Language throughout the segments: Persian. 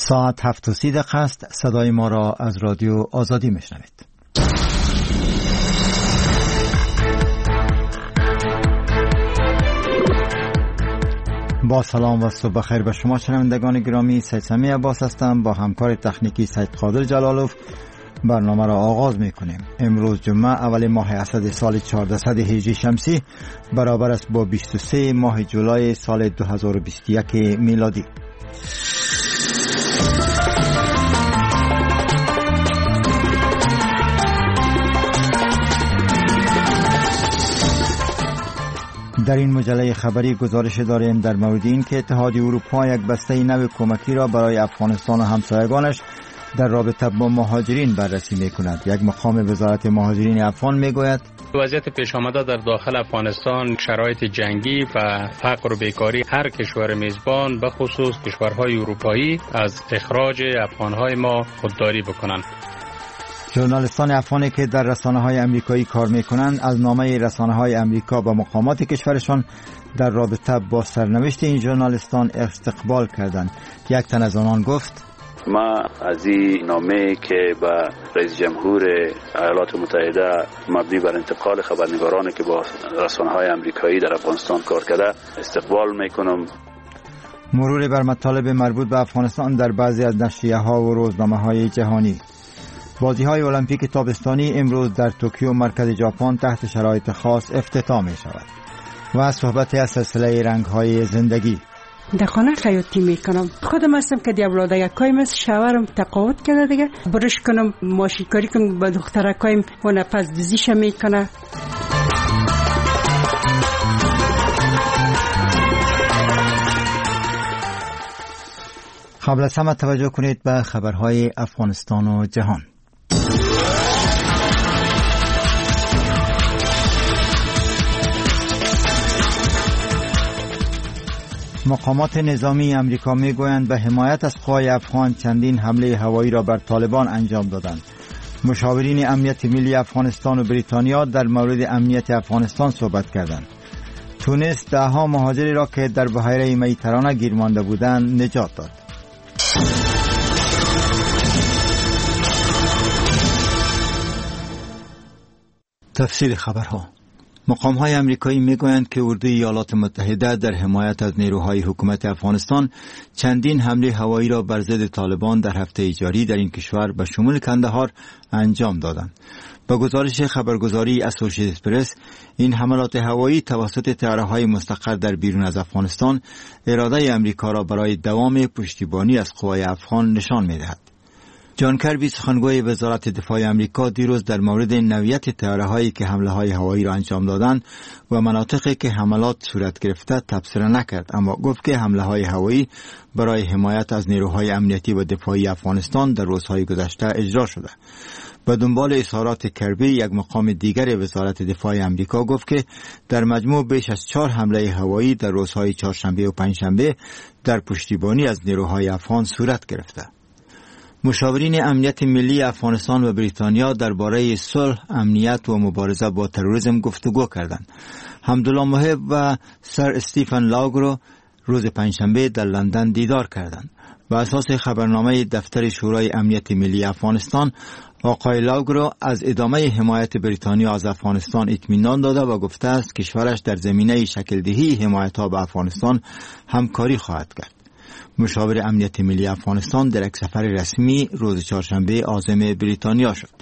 ساعت 7:30 است. صدای ما را از رادیو آزادی میشنوید. با سلام و صبح بخیر به شما شنوندگان گرامی. سید سمی عباس هستم. با همکار تکنیکی سید قادر جلالوف برنامه را آغاز میکنیم. امروز جمعه اول ماه اسد سال 1400 هجری شمسی برابر است با 23 ماه جولای سال 2021 میلادی. در این مجله خبری گزارش داریم در مورد این که اتحادیه اروپا یک بسته نو کمکی را برای افغانستان و همسایگانش در رابطه با مهاجرین بررسی می‌کند. یک مقام وزارت مهاجرین افغان می‌گوید وضعیت پیش آمده در داخل افغانستان، شرایط جنگی و فقر و بیکاری هر کشور میزبان به خصوص کشورهای اروپایی از اخراج افغانهای ما خودداری بکنند. ژورنالیستان افغانی که در رسانه‌های آمریکایی کار می‌کنند از نامه رسانه‌های آمریکا به مقامات کشورشان در رابطه با سرنوشت این ژورنالیستان استقبال کردند. یک تن از آنان گفت: ما از این نامه که به رئیس جمهور ایالات متحده مبنی بر انتقال خبرنگارانی که با رسانه‌های آمریکایی در افغانستان کار کرده استقبال می‌کنم. مرور بر مطالب مربوط به افغانستان در بعضی از نشریه‌ها و روزنامه‌های جهانی. بازی‌های المپیک تابستانی امروز در توکیو مرکز ژاپن تحت شرایط خاص افتتاح می‌شود. و صحبت از سلسله رنگ‌های زندگی. در خانه خیاطی میکنم. خودم هستم که دی اولادکایم است. شوهرم تقاعد کرده دیگه. برش کنم، ماشین کاری کنم با دخترکایم و نفس دوزیش میکنه. قبل از همه توجه کنید به خبرهای افغانستان و جهان. مقامات نظامی امریکا میگویند به حمایت از قوای افغان چندین حمله هوایی را بر طالبان انجام دادند. مشاورین امنیت ملی افغانستان و بریتانیا در مورد امنیت افغانستان صحبت کردند. تونس دهها مهاجری را که در بحیره مدیترانه گیر مانده بودند نجات داد. تفصیل خبرها. مقام‌های آمریکایی میگویند که اردوی ایالات متحده در حمایت از نیروهای حکومت افغانستان چندین حمله هوایی را بر ضد طالبان در هفته جاری در این کشور به شمول کندهار انجام دادند. با گزارش خبرگزاری اسوسییتد پرس، این حملات هوایی توسط طیاره‌های مستقر در بیرون از افغانستان اراده آمریکا را برای دوام پشتیبانی از قوای افغان نشان می‌دهد. جان کربی سخنگوی وزارت دفاع آمریکا دیروز در مورد نوعیت طیاره‌هایی که حمله‌های هوایی را انجام دادند و مناطقی که حملات صورت گرفته تبصره نکرد، اما گفت که حمله‌های هوایی برای حمایت از نیروهای امنیتی و دفاعی افغانستان در روزهای گذشته اجرا شده. به دنبال اظهارات کربی، یک مقام دیگر وزارت دفاع آمریکا گفت که در مجموع بیش از 4 حمله هوایی در روزهای چهارشنبه و پنجشنبه در پشتیبانی از نیروهای افغان صورت گرفته. مشاورین امنیت ملی افغانستان و بریتانیا درباره صلح، امنیت و مبارزه با تروریسم گفتگو کردند. حمدالله محب و سر استیفن لاوگرو روز پنجشنبه در لندن دیدار کردند. بر اساس خبرنامه دفتر شورای امنیت ملی افغانستان، آقای لاوگرو از ادامه حمایت بریتانیا از افغانستان اطمینان داده و گفته است کشورش در زمینه شکل‌دهی حمایت‌ها به افغانستان همکاری خواهد کرد. مشاور امنیت ملی افغانستان در یک سفر رسمی روز چهارشنبه عازم بریتانیا شد.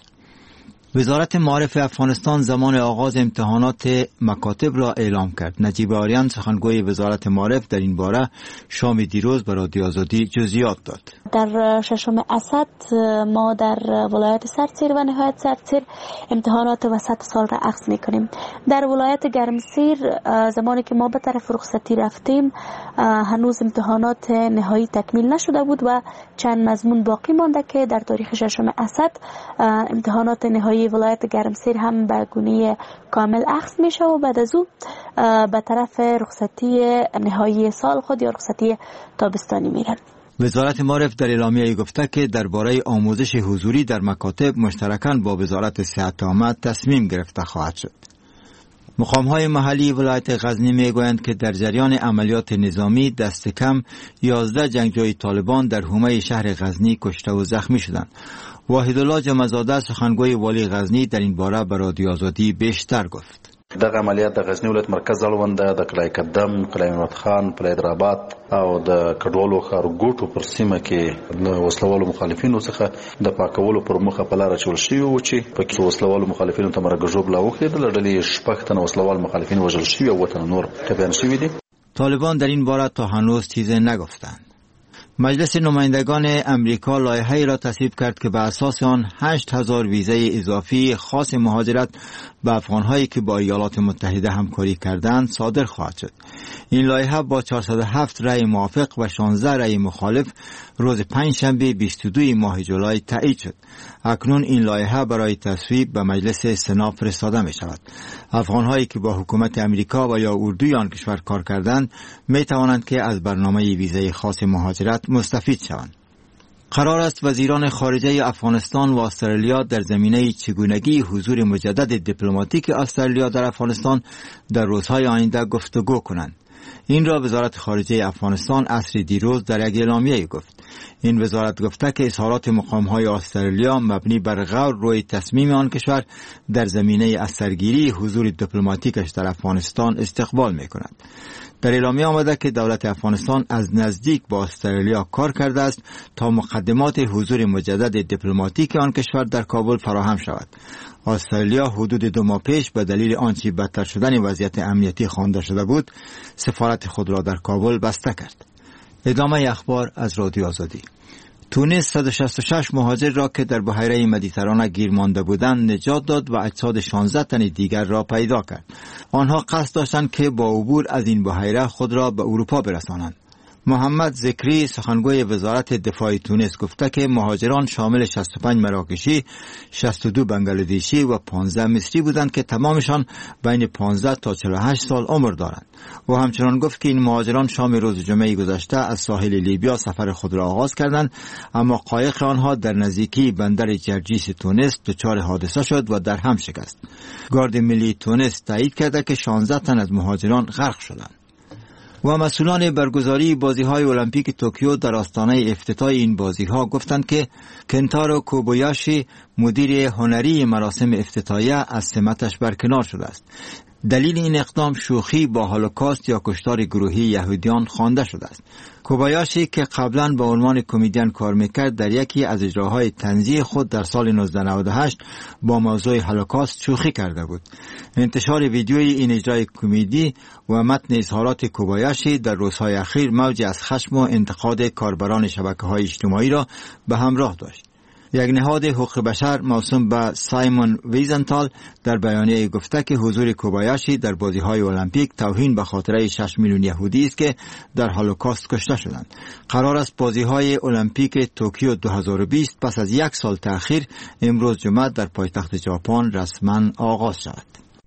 وزارت معارف افغانستان زمان آغاز امتحانات مکاتب را اعلام کرد. نجیب آریان سخنگوی وزارت معارف در این باره شام دیروز به رادیو آزادی جزئیات داد. در ششم اسد ما در ولایت سرسیر و نهایت سرسیر امتحانات وسط سال را اخذ میکنیم. در ولایت گرمسیر زمانی که ما به طرف رخصتی رفتیم هنوز امتحانات نهایی تکمیل نشده بود و چند مضمون باقی مانده که در تاریخ ششم اسد امتحانات نهایی ولایت گرمسیر هم به گونه کامل اخذ میشه و بعد از او به طرف رخصتی نهایی سال خود یا رخصتی تابستانی میرن. وزارت معارف در اعلامیه گفته که درباره آموزش حضوری در مکاتب مشترکاً با وزارت صحت عامه تصمیم گرفته خواهد شد. مقام‌های محلی ولایت غزنی میگویند که در جریان عملیات نظامی دست کم 11 جنگجوی طالبان در حومه شهر غزنی کشته و زخمی شدند. واحدالله جمع‌زاده سخنگوی والی غزنی در این باره به رادیو آزادی بیشتر گفت. دغه عملیات د غزنی ولایت مرکز اړوند د کلای قدم، کلای محمد خان، کلای درآباد او د کډوالو ښارګوټو پر سیمه کې د وسلوالو مخالفینو څخه د پاکولو پر مخه په لاره چول شوي و چې پکې وسلوالو مخالفینو ته مرګ ژوبله وکړېدل. ډلې شپږ تنه وسلوال مخالفین وژل شوي او 7 تنه نور ټپیان شوي دي. طالبان در این باره تا هنوز چیزی نگفتند. مجلس نمایندگان امریکا لایحه‌ای را تصویب کرد که بر اساس آن 8000 ویزای اضافی خاص مهاجرت به افغان‌هایی که با ایالات متحده همکاری کردند صادر خواهد شد. این لایحه با 407 رأی موافق و 16 رأی مخالف روز پنجشنبه 22 ماه جولای تایید شد. اکنون این لایحه برای تصویب به مجلس سنا فرستاده می شود. افغان‌هایی که با حکومت امریکا و یا اردوی آن کشور کار کردند می توانند که از برنامه ویزای خاص مهاجرت مستفید شوند. قرار است وزیران خارجه افغانستان و استرالیا در زمینه چگونگی حضور مجدد دیپلماتیک استرالیا در افغانستان در روزهای آینده گفتگو کنند. این را وزارت خارجه افغانستان عصر دیروز در یک اعلامیه گفت. این وزارت گفته که اظهارات مقام‌های استرالیا مبنی بر غور روی تصمیم آن کشور در زمینه اثرگیری حضور دیپلماتیکش در افغانستان استقبال می‌کند. در اعلامیه آمده که دولت افغانستان از نزدیک با استرالیا کار کرده است تا مقدمات حضور مجدد دیپلماتیک آن کشور در کابل فراهم شود. استرالیا حدود 2 ماه پیش به دلیل آنچه بدتر شدن وضعیت امنیتی خوانده شده بود سفارت خود را در کابل بسته کرد. ادامه اخبار از رادیو آزادی. تونس 166 مهاجر را که در بحیره مدیترانه گیر مانده بودند نجات داد و اجساد 16 تن دیگر را پیدا کرد. آنها قصد داشتند که با عبور از این بحیره خود را به اروپا برسانند. محمد ذکری سخنگوی وزارت دفاع تونس گفته که مهاجران شامل 65 مراکشی، 62 بنگلادیشی و 15 مصری بودند که تمامشان بین 15 تا 48 سال عمر دارند. و همچنان گفت که این مهاجران شام روز جمعه گذشته از ساحل لیبیا سفر خود را آغاز کردند، اما قایق آنها در نزدیکی بندر جرجیس تونس دچار حادثه شد و در هم شکست. گارد ملی تونس تایید کرده که 16 تن از مهاجران غرق شدند. و مسئولان برگزاری بازی‌های المپیک توکیو در آستانه افتتاح این بازی‌ها گفتند که کنتارو کوبایاشی مدیر هنری مراسم افتتاحیه از سمتش برکنار شده است. دلیل این اقدام شوخی با هولوکاست یا کشتار گروهی یهودیان خوانده شده است. کوبایاشی که قبلا به عنوان کمدین کار میکرد در یکی از اجراهای طنزی خود در سال 1998 با موضوع هولوکاست شوخی کرده بود. انتشار ویدیوی این اجرای کمدی و متن اظهارات کوبایاشی در روزهای اخیر موجی از خشم و انتقاد کاربران شبکه‌های اجتماعی را به همراه داشت. یک نهاد حقوق بشر موسوم به سایمون ویزنتال در بیانیه گفته که حضور کوبایاشی در بازی‌های المپیک توهین به خاطره 6 میلیون یهودی است که در هولوکاست کشته شدند. قرار است بازی‌های المپیک توکیو 2020 پس از 1 سال تأخیر امروز جمعه در پایتخت ژاپن رسما آغاز شود.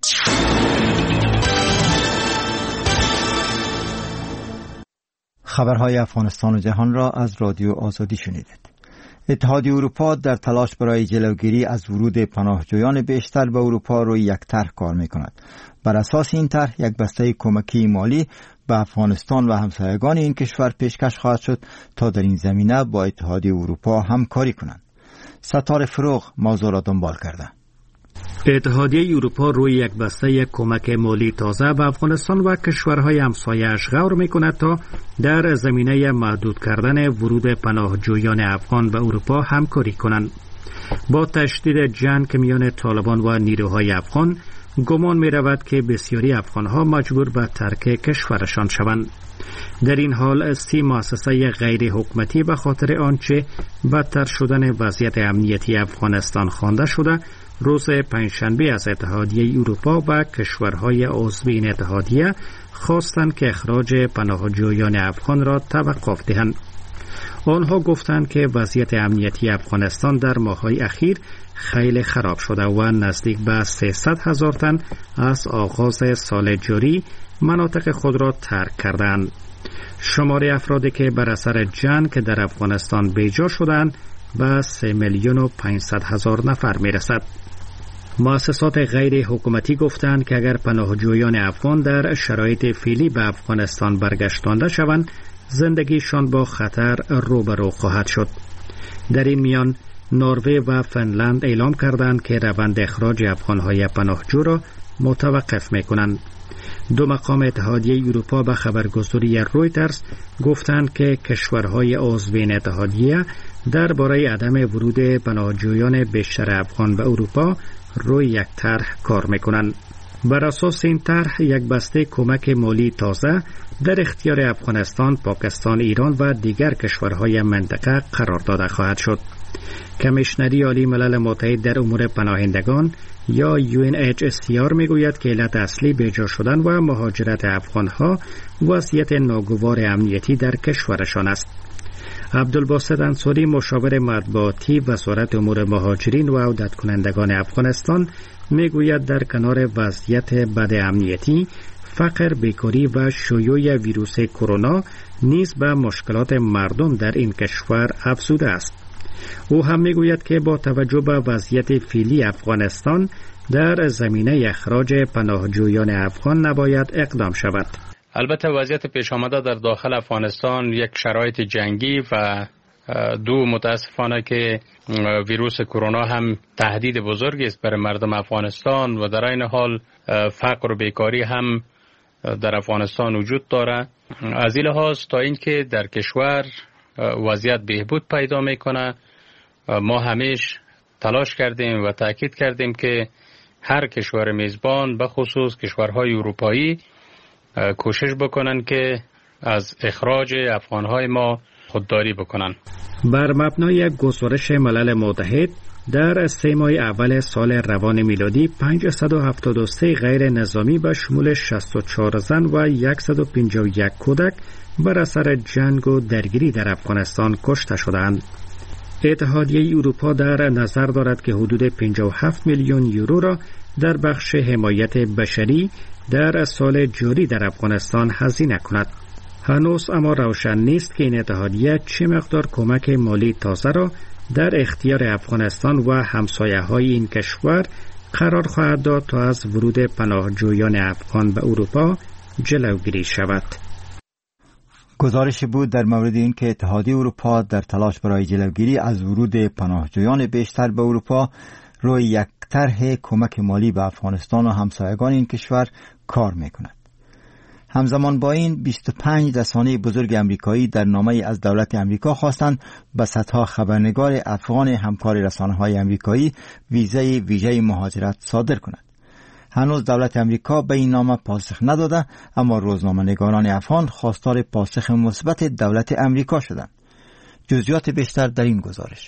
خبرهای افغانستان و جهان را از رادیو آزادی شنیدید. اتحادیه اروپا در تلاش برای جلوگیری از ورود پناهجویان بیشتر به اروپا روی یک طرح کار می‌کند. بر اساس این طرح یک بسته کمکی مالی به افغانستان و همسایگان این کشور پیشکش خواهد شد تا در این زمینه با اتحادیه اروپا همکاری کنند. ستاره فروغ موضوع را دنبال کرده. اتحادیه اروپا روی یک بسته کمک مالی تازه به افغانستان و کشورهای همسایه‌اش غور می‌کند تا در زمینه محدود کردن ورود پناهجویان افغان به اروپا همکاری کنند. با تشدید جنگ میان طالبان و نیروهای افغان گمان می‌رود که بسیاری افغان‌ها مجبور به ترک کشورشان شوند. در این حال 30 مؤسسه غیر حکومتی به خاطر آنچه بدتر شدن وضعیت امنیتی افغانستان خوانده شده روز پنجشنبه از اتحادیه اروپا و کشورهای عضو این اتحادیه خواستند که اخراج پناهجویان افغان را توقف دهند. آنها گفتند که وضعیت امنیتی افغانستان در ماه‌های اخیر خیلی خراب شده و نزدیک به 300,000 تن از آغاز سال جاری مناطق خود را ترک کردند. شمار افرادی که بر اثر جنگ در افغانستان بیجا شدند به 3,500,000 نفر میرسد. مؤسسات غیر حکومتی گفتند که اگر پناهجویان افغان در شرایط فعلی به افغانستان برگشتانده شوند، زندگیشان با خطر روبرو خواهد شد. در این میان نروژ و فنلند اعلام کردند که روند اخراج افغانهای پناهجو را متوقف می‌کنند. دو مقام اتحادیه اروپا به خبرگزاری رویترز گفتند که کشورهای عضو این اتحادیه درباره عدم ورود پناهجویان بیشتر افغان به اروپا روی یک طرح کار می‌کنند. بر اساس این طرح یک بسته کمک مالی تازه در اختیار افغانستان، پاکستان، ایران و دیگر کشورهای منطقه قرار داده خواهد شد. کمیشنری عالی ملل متحد در امور پناهندگان یا UNHCR میگوید که علت اصلی بیجا شدن و مهاجرت افغانها وضعیت ناگوار امنیتی در کشورشان است. عبدالباسط انصاری، مشاور مطبوعاتی وزارت امور مهاجرین و عودت کنندگان افغانستان، میگوید در کنار وضعیت بد امنیتی، فقر، بیکاری و شیوع ویروس کرونا نیز به مشکلات مردم در این کشور افزوده است. او هم میگوید که با توجه به وضعیت فعلی افغانستان در زمینه اخراج پناهجویان افغان نباید اقدام شود. البته وضعیت پیش آمده در داخل افغانستان یک شرایط جنگی و دو متاسفانه که ویروس کرونا هم تهدید بزرگی است برای مردم افغانستان و در این حال فقر و بیکاری هم در افغانستان وجود داره. از این لحاظ تا اینکه در کشور وضعیت بهبود پیدا میکنه، ما همیشه تلاش کردیم و تاکید کردیم که هر کشور میزبان به خصوص کشورهای اروپایی کوشش بکنن که از اخراج افغانهای ما خودداری بکنن. بر مبنای یک گزارش ملل متحد در 3 ماه اول سال روان میلادی 573 غیر نظامی به شمول 64 زن و 151 کودک بر اثر جنگ و درگیری در افغانستان کشته شدند. اتحادیه اروپا در نظر دارد که حدود 57 میلیون یورو را در بخش حمایت بشری در سال جاری در افغانستان هزینه کند. هنوز اما روشن نیست که این اتحادیه چه مقدار کمک مالی تازه را در اختیار افغانستان و همسایه‌های این کشور قرار خواهد داد تا از ورود پناهجویان افغان به اروپا جلوگیری شود. گزارش بود در مورد این که اتحادیه اروپا در تلاش برای جلوگیری از ورود پناهجویان بیشتر به اروپا روی یک طرح کمک مالی به افغانستان و همسایگان این کشور کار می‌کند. همزمان با این 25 رسانه بزرگ امریکایی در نامه از دولت امریکا خواستند به صدها خبرنگار افغان همکار رسانه‌های امریکایی ویزای ویژه مهاجرت صادر کند. هنوز دولت امریکا به این نامه پاسخ نداده، اما روزنامه‌نگاران افغان خواستار پاسخ مثبت دولت امریکا شدند. جزئیات بیشتر در این گزارش.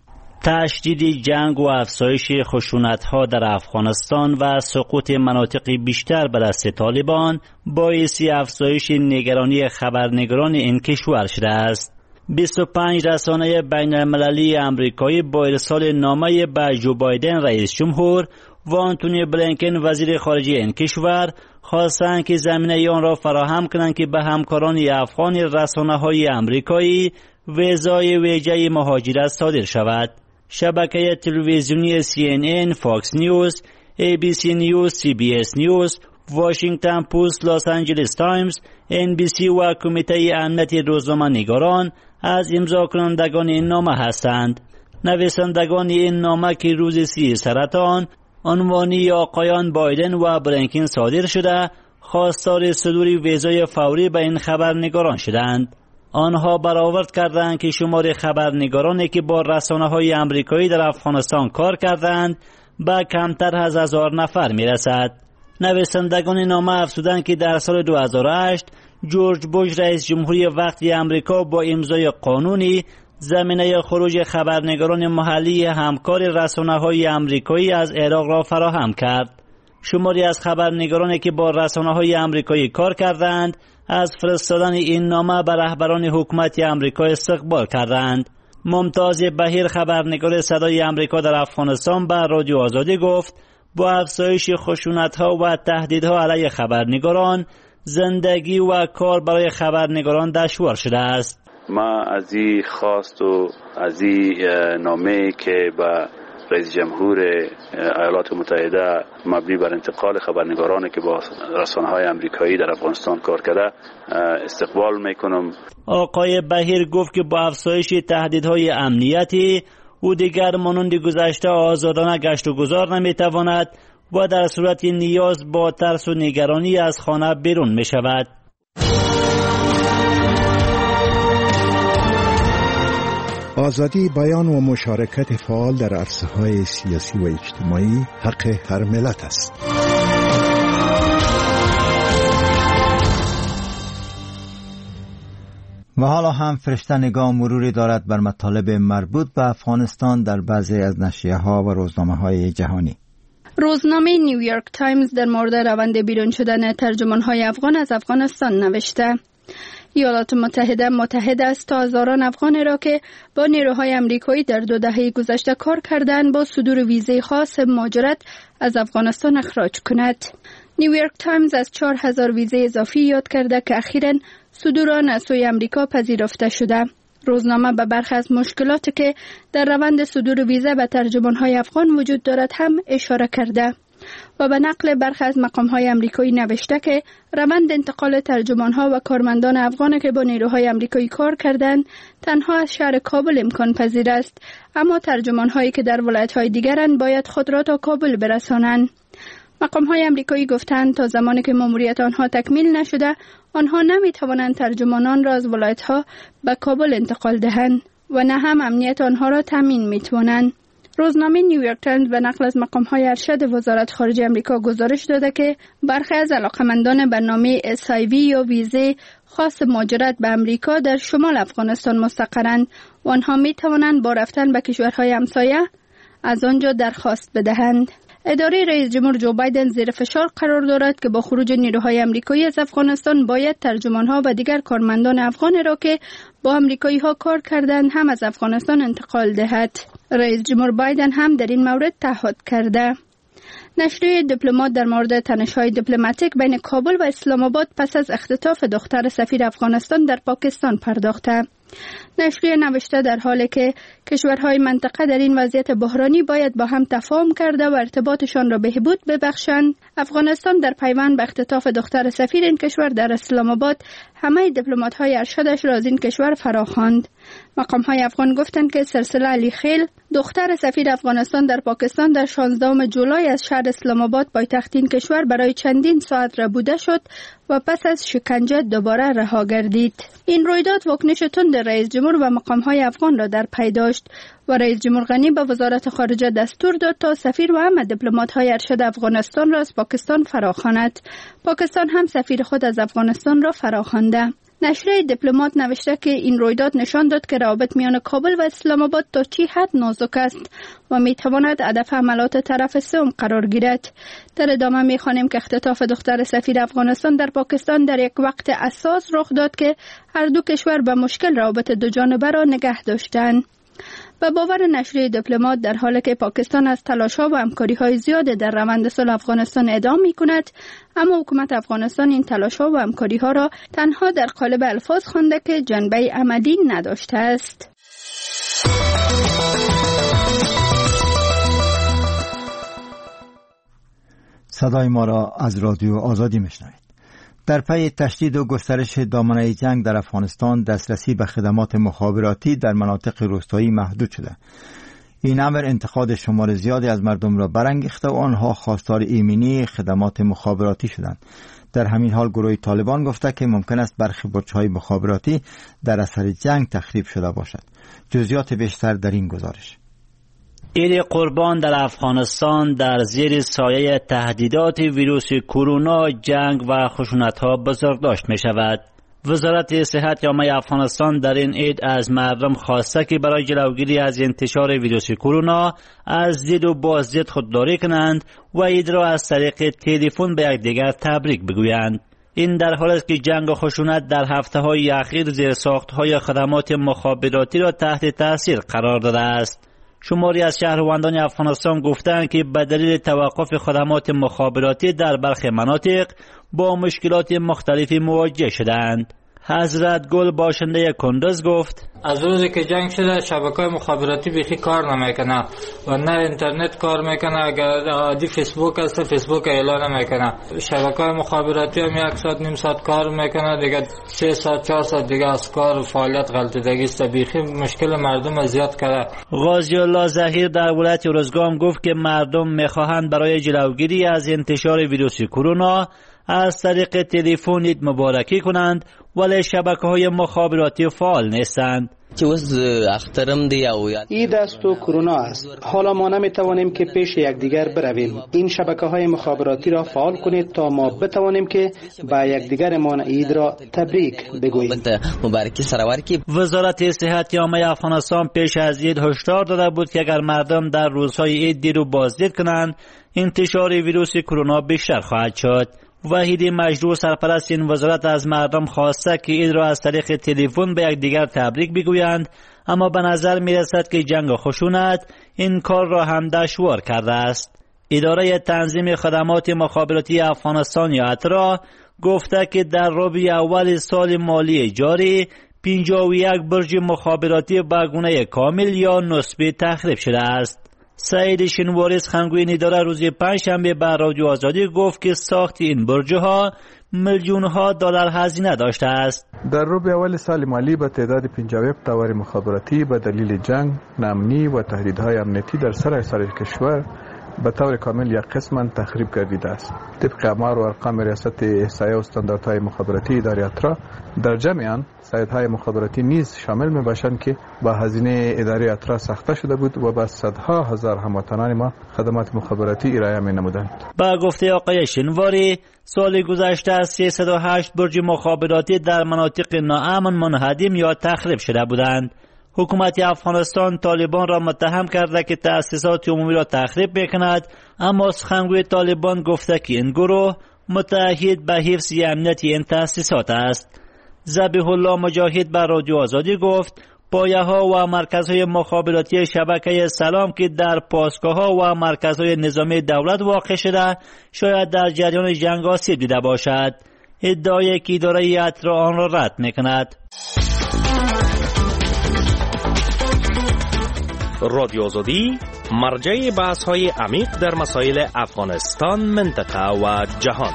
تشدید جنگ و افزایش خشونت‌ها در افغانستان و سقوط مناطق بیشتر به دست طالبان باعث افزایش نگرانی خبرنگاران این کشور شده است. 25 رسانه بین‌المللی امریکایی با ارسال نامه به جو بایدن رئیس جمهور و آنتونی بلینکن وزیر خارجه این کشور خواستند که زمینه آن را فراهم کنند که به همکاران افغان رسانه‌های امریکایی ویزای ویژه مهاجرت صادر شود. شبکه تلویزیونی CNN، فاکس نیوز، ABC نیوز، CBS نیوز، واشنگتن پست، لس آنجلس تایمز، NBC و کمیته امنیت روزنامه‌نگاران از امضا کنندگان این نامه هستند. نویسندگان این نامه که روز 30 سرطان عنوانی آقایان بایدن و بلینکن صادر شده خواستار صدور ویزای فوری به این خبرنگاران شدند. آنها برآورد کردند که شمار خبرنگارانی که با رسانه‌های امریکایی در افغانستان کار کردند به کمتر از 1000 نفر میرسد. نویسندگان نامه افزودند که در سال 2008 جورج بوش رئیس جمهوری وقتی امریکا با امضای قانونی زمینه خروج خبرنگاران محلی همکار رسانه‌های امریکایی از عراق را فراهم کرد. شماری از خبرنگارانی که با رسانه‌های امریکایی کار کردند از فرستادن این نامه به رهبران حکومت امریکا استقبال کردند. ممتاز بهیر، خبرنگار صدای امریکا در افغانستان، به رادیو آزادی گفت با افزایش خشونت‌ها و تهدیدها علیه خبرنگاران زندگی و کار برای خبرنگاران دشوار شده است. ما از این خواست و از این نامه که به رئیس جمهور ایالات متحده مبنی بر انتقال خبرنگارانی که با رسانه‌های آمریکایی در افغانستان کار کرده استقبال میکنم. آقای بهیر گفت که با افزایش تهدیدهای امنیتی او دیگر مانند گذشته آزادانه گشت و گذار نمیتواند و در صورت نیاز با ترس و نگرانی از خانه بیرون می شود. آزادی بیان و مشارکت فعال در عرصه‌های سیاسی و اجتماعی حق هر ملت است. و حالا هم فرشته نگاه مروری دارد بر مطالب مربوط به افغانستان در بعضی از نشریه‌ها و روزنامه‌های جهانی. روزنامه نیویورک تایمز در مورد روند بیرون شدن ترجمان‌های افغان از افغانستان نوشته: ایالات متحده متحد است تا هزاران افغان را که با نیروهای آمریکایی در 2 دهه گذشته کار کردند با صدور ویزه خاص مهاجرت از افغانستان اخراج کند. نیویورک تایمز از 4000 ویزه اضافی یاد کرده که اخیراً صدور آن از سوی آمریکا پذیرفته شده. روزنامه به برخی از مشکلاتی که در روند صدور ویزه به ترجمان‌های افغان وجود دارد هم اشاره کرده و به نقل برخی از مقام‌های آمریکایی نوشته که روند انتقال ترجمان‌ها و کارمندان افغان که با نیروهای آمریکایی کار کردند تنها از شهر کابل امکان پذیر است، اما ترجمان‌هایی که در ولایت‌های دیگرند باید خود را تا کابل برسانند. مقام‌های آمریکایی گفتند تا زمانی که ماموریت آنها تکمیل نشده آنها نمی‌توانند ترجمانان را از ولایت‌ها به کابل انتقال دهند و نه هم امنیت آنها را تامین می‌توانند. روزنامه نیویورک تایمز به نقل از مقام‌های ارشد وزارت خارجه آمریکا گزارش داده که برخی از علاقمندان برنامه SIV یا ویزه خاص مهاجرت به آمریکا در شمال افغانستان مستقرند و آنها می‌توانند با رفتن به کشورهای همسایه از آنجا درخواست بدهند. اداره رئیس جمهور جو بایدن زیر فشار قرار دارد که با خروج نیروهای آمریکایی از افغانستان باید ترجمان‌ها و دیگر کارمندان افغان را که با آمریکایی‌ها کار کردند هم از افغانستان انتقال دهد. رئیس جمهور بایدن هم در این مورد تعهد کرده. نشریه دیپلمات در مورد تنش‌های دیپلماتیک بین کابل و اسلام آباد پس از اختطاف دختر سفیر افغانستان در پاکستان پرداخته. نشریه نوشته در حالی که کشورهای منطقه در این وضعیت بحرانی باید با هم تفاهم کرده و ارتباطشان را بهبود ببخشند، افغانستان در پیوند به اختطاف دختر سفیر این کشور در اسلام آباد همه دیپلمات‌های ارشدش را از این کشور فراخواند. مقام‌های افغان گفتند که سلسله علی خیل دختر سفیر افغانستان در پاکستان در 16 جولای از شهر اسلام آباد پایتخت این کشور برای چندین ساعت ربوده شد و پس از شکنجه دوباره رها گردید. این رویداد واکنش تند رئیس جمهور و مقام‌های افغان را در پی داشت و رئیس جمهور غنی به وزارت خارجه دستور داد تا سفیر و همه دیپلمات‌های ارشد افغانستان را از پاکستان فراخواند. پاکستان هم سفیر خود از افغانستان را فراخوانده. نشریه دیپلمات نوشته که این رویداد نشان داد که روابط میان کابل و اسلام آباد تا چه حد نازک است و میتواند هدف حملات طرف سوم قرار گیرد. در ادامه میخوانیم که اختطاف دختر سفیر افغانستان در پاکستان در یک وقت اساس رخ داد که هر دو کشور به مشکل روابط دو جانبه را نگه داشتند. به باور نشریه دیپلمات در حالی که پاکستان از تلاش‌ها و همکاری‌های زیاد در روند صلح افغانستان ادامه می‌کند، اما حکومت افغانستان این تلاش‌ها و همکاری‌ها را تنها در قالب الفاظ خوانده که جنبه عملی نداشته است. صدای ما را از رادیو آزادی میشنوید. در پی تشدید و گسترش دامنه جنگ در افغانستان دسترسی به خدمات مخابراتی در مناطق روستایی محدود شده. این امر انتقاد شمار زیادی از مردم را برانگیخته و آنها خواستار ایمنی خدمات مخابراتی شدند. در همین حال گروه طالبان گفته که ممکن است برخی برج‌های مخابراتی در اثر جنگ تخریب شده باشد. جزئیات بیشتر در این گزارش. عید قربان در افغانستان در زیر سایه تهدیدات ویروس کرونا، جنگ و خشونت‌ها بزرگداشت می شود. وزارت صحت عامه افغانستان در این عید از مردم خواسته که برای جلوگیری از انتشار ویروس کرونا از دید و بازدید خودداری کنند و عید را از طریق تلفن به یکدیگر تبریک بگویند. این در حالی است که جنگ و خشونت در هفته‌های اخیر زیر ساخت‌های خدمات مخابراتی را تحت تاثیر قرار داده است. شماری از شهروندان افغانستان گفتند که به دلیل توقف خدمات مخابراتی در برخی مناطق با مشکلات مختلفی مواجه شدند. حضرت گل باشنده کندز گفت از روزی که جنگ شده شبکه‌های مخابراتی بیخی کار نمیکنه و نه اینترنت کار میکنه. اگر عادی فیسبوک هست فیسبوک اعلان نمیکنه. شبکه‌های مخابراتی هم 1 ساعت نیم ساعت کار میکنه، دیگه 3 ساعت 4 ساعت دیگه از کار و فعالیت غلطیدگی است. بیخی مشکل مردم زیاد کرده. غازی الله ظهیر در ولایت ارزگان گفت که مردم میخواهند برای جلوگیری از انتشار ویروس کرونا از طریق تلفن عید مبارکی کنند، ولی شبکه‌های مخابراتی فعال نیستند. عید است و کرونا است. حالا ما نمیتوانیم که پیش یکدیگر برویم. این شبکه‌های مخابراتی را فعال کنید تا ما بتوانیم که با یکدیگرمان عید را تبریک بگوییم. وزارت صحت عامه افغانستان پیش از عید هشدار داده بود که اگر مردم در روزهای عید دیر و بازدید کنند، انتشار ویروس کرونا بیشتر خواهد شد. وحید مجروح سرپرست این وزارت از مردم خواسته که عید را از طریق تلفن به یکدیگر تبریک بگویند، اما به نظر می رسد که جنگ و خشونت این کار را هم دشوار کرده است. اداره تنظیم خدمات مخابراتی افغانستان یا اترا گفته که در ربع اول سال مالی جاری 51 برج مخابراتی به گونه کامل یا نسبی تخریب شده است. سعید شنواری سخنگوی اداره روز پنجشنبه به رادیو آزادی گفت که ساخت این برج‌ها میلیون‌ها دلار هزینه داشته است. در ربع اول سال مالی به تعداد 51 تاور مخابراتی به دلیل جنگ، ناامنی و تهدیدهای امنیتی در سراسر کشور به طور کامل یا قسما تخریب گردیده است. طبق آمار و ارقام ریاست احصایه و استانداردهای مخابراتی اداره اترا، در جمع آن سایت‌های مخابراتی نیز شامل می‌باشند که با هزینه اداره اترا ساخته شده بود و به صدها هزار هموطنان ما خدمات مخابراتی ارائه می‌نمودند. با گفته آقای شنواری، سال گذشته از 308 برج مخابراتی در مناطق ناامن منهدم یا تخریب شده بودند. حکومت افغانستان طالبان را متهم کرده که تأسیسات عمومی را تخریب میکند، اما سخنگوی طالبان گفته که این گروه متعهد به حفظ امنیت این تأسیسات است. ذبیح الله مجاهد بر رادیو آزادی گفت پایه‌ها و مرکزهای مخابراتی شبکه سلام که در پاسگاه‌ها و مرکزهای نظامی دولت واقع شده شاید در جریان جنگ آسیب دیده باشد. ادعای که اداره اترا آن را رد میکند. رادیو آزادی مرجع بحث‌های عمیق در مسائل افغانستان، منطقه و جهان.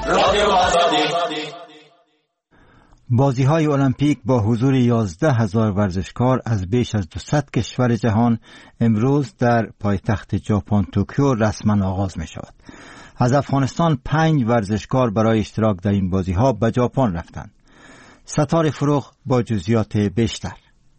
بازی‌های المپیک با حضور 11,000 ورزشکار از بیش از 200 کشور جهان امروز در پایتخت ژاپن توکیو رسما آغاز می‌شود. از افغانستان 5 ورزشکار برای اشتراک در این بازی‌ها به ژاپن رفتند. ستاره فروغ با جزئیات بیشتر.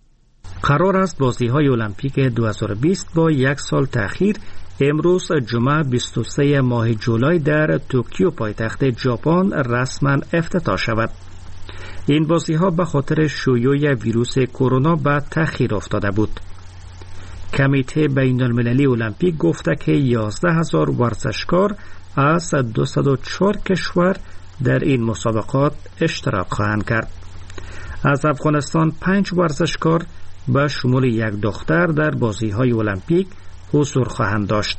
قرار است بازی‌های المپیک 2020 با 1 سال تأخیر امروز جمعه 23 ماه جولای در توکیو پایتخت ژاپن رسما افتتاح شود. این بازی‌ها به خاطر شیوع ویروس کرونا به تأخیر افتاده بود. کمیته بین‌المللی المپیک گفته که 11,000 ورزشکار از 204 کشور در این مسابقات اشتراک خواهند کرد. از افغانستان 5 ورزشکار به شمول 1 دختر در بازی‌های المپیک حضور خواهند داشت.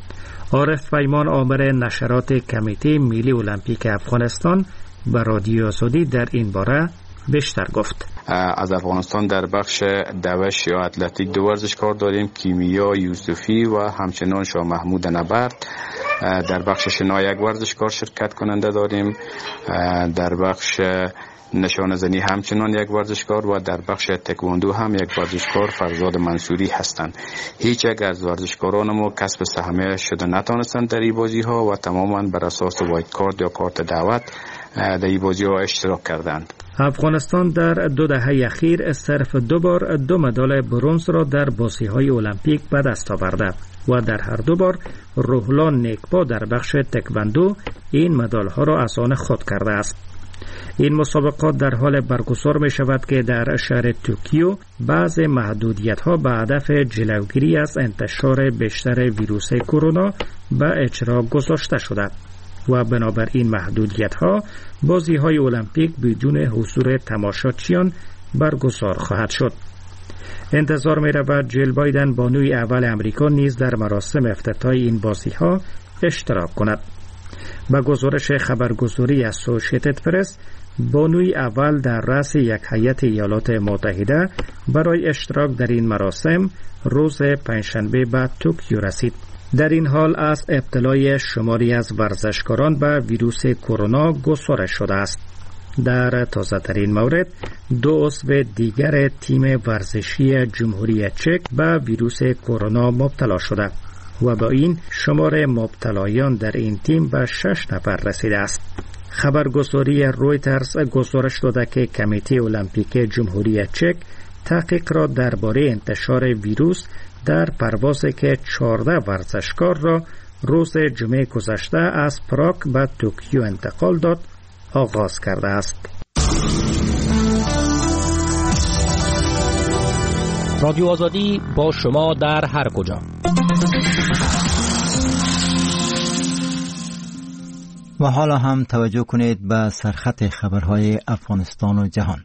عارف پیمان آمر نشرات کمیته ملی المپیک افغانستان به رادیو آزادی در این باره بیشتر گفت. از افغانستان در بخش دوش یا اتلتیک 2 ورزشکار داریم، کیمیا یوسفی و همچنان شاه محمود نبرد. در بخش شنا 1 ورزشکار شرکت کننده داریم. در بخش نشانه زنی همچنان 1 ورزشکار و در بخش تکواندو هم 1 ورزشکار فرزاد منصوری هستند. هیچ یک از ورزشکاران ما کسب سهمیه شده نتانستند در این بازی ها و تماما بر اساس وایت کارت یا کارت دعوت در این بازی ها اشتراک کردند. افغانستان در 2 دهه اخیر صرف 2 بار 2 مدال برنز را در بازی های المپیک به دست آورده و در هر 2 بار روحلا نیکبا در بخش تکواندو این مدال ها را از آن خود کرده است. این مسابقات در حال برگزار می شود که در شهر توکیو بعض محدودیت ها به هدف جلوگیری از انتشار بیشتر ویروس کرونا به اجرا گذاشته شده و بنابر این محدودیت ها بازی های المپیک بدون حضور تماشاچیان برگزار خواهد شد. انتظار می رود جیل بایدن بانوی اول امریکا نیز در مراسم افتتاح این بازی ها اشتراک کند. با گزارش خبرگزاری اسوسییتد پرس، بانوی اول در رأس یک هیئت ایالات متحده برای اشتراک در این مراسم روز پنجشنبه به توکیو رسید. در این حال از ابتلای شماری از ورزشکاران به ویروس کرونا گزارش شده است. در تازه ترین مورد 2 عضو دیگر تیم ورزشی جمهوری چک به ویروس کرونا مبتلا شده و با این شمار مبتلایان در این تیم به 6 نفر رسیده است. خبرگزاری رویترز گزارش داده که کمیته المپیک جمهوری چک تحقیق را درباره انتشار ویروس در پروازی که 14 ورزشکار را روز جمعه گذشته از پراگ به توکیو انتقال داد آغاز کرده است. رادیو آزادی با شما در هر کجا. و حالا هم توجه کنید به سرخط خبرهای افغانستان و جهان.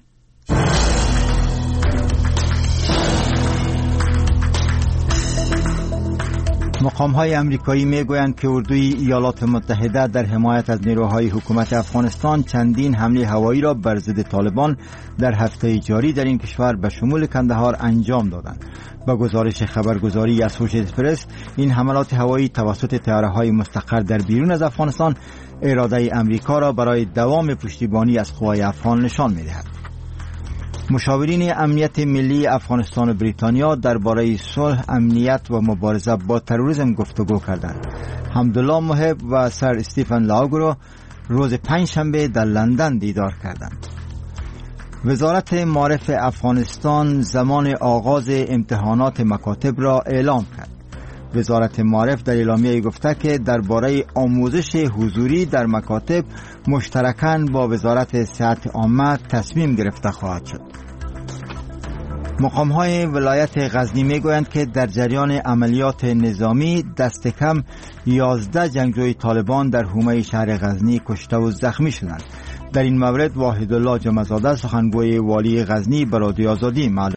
مقام‌های آمریکایی می‌گویند که اردوی ایالات متحده در حمایت از نیروهای حکومت افغانستان چندین حمله هوایی را بر ضد طالبان در هفته جاری در این کشور به شمول کندهار انجام دادند. با گزارش خبرگزاری اسوسییتد پرس، این حملات هوایی توسط طیاره‌های مستقر در بیرون از افغانستان اراده آمریکا را برای دوام پشتیبانی از قوای افغان نشان می‌دهد. مشاورین امنیت ملی افغانستان و بریتانیا درباره صلح، امنیت و مبارزه با تروریسم گفتگو کردند. حمدالله محب و سر استیفن لاگو را روز پنجشنبه در لندن دیدار کردند. وزارت معارف افغانستان زمان آغاز امتحانات مکاتب را اعلام کرد. وزارت معارف در اعلامیه گفته که درباره آموزش حضوری در مکاتب مشترکاً با وزارت صحت عامه تصمیم گرفته خواهد شد. مقام‌های ولایت غزنی می‌گویند که در جریان عملیات نظامی دست کم 11 جنگجوی طالبان در حومه شهر غزنی کشته و زخمی شدند. در این مورد واحدالله جمعزاده سخنگوی والی غزنی به رادیو آزادی معلوم